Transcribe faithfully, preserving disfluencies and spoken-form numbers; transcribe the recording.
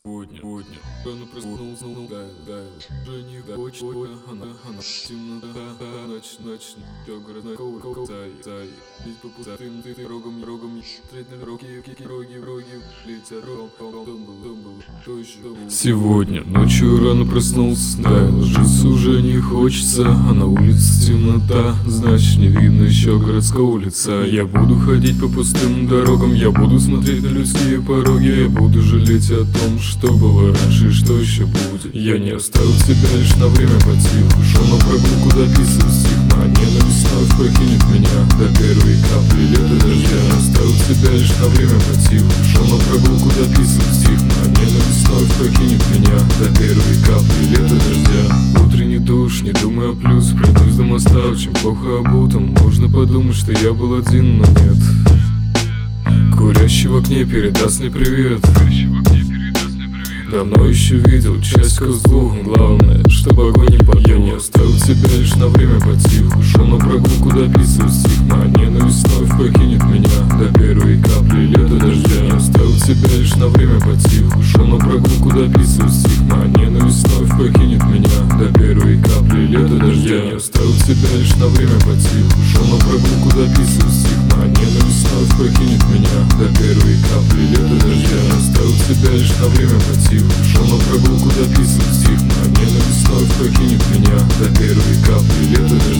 Сегодня, сегодня, рано проснулся, дай, дай, жених, хочет, она, она, темнота, ночь, ночь, все грозно, коу, коу, зай, зай, ведь по пустым, ты, ты, рогом, рогом, встретили роги, кики, роги, роги, лица, ром, ром, дом был, дом был, то еще был. Сегодня, ночью рано проснулся, дай, ложиться уже не хочется, а на улице темнота, значит не видно еще городского лица. Я буду ходить по пустым дорогам, я буду смотреть на людские пороги, я буду жалеть о том, что было раньше и что еще будет. Я не оставил тебя лишь на время потиху, шел на прогулку, дописывал стих, моя ненависть вновь покинет меня до первой капли лета дождя. Я оставил тебя лишь на время потиху, шел на прогулку, дописывал стих, моя ненависть вновь покинет меня до первой капли лета дождя. Утренний душ, не думая о плюс, пройдусь до моста, очень плохо обутым. Можно подумать, что я был один, но нет. Курящий в окне передаст мне привет. Давно еще видел часть с двух. Главное, чтобы огонь не подул. Я не оставил тебя лишь на время потиху, шел на прогулку, дописывал стих, моя ненависть вновь покинет меня до первой капли лета дождя. Я оставил тебя лишь на время потиху, шел на прогулку, дописывал стих, моя ненависть вновь покинет меня до первой капли лета дождя. Я не оставил тебя лишь на время потиху, шел на прогулку, дописывал стих, моя ненависть вновь покинет меня до первой капли лета дождя. Я оставил тебя лишь на время потиху, шел на прогулку, дописывал стих, моя ненависть вновь покинет меня до первой капли лета дождя.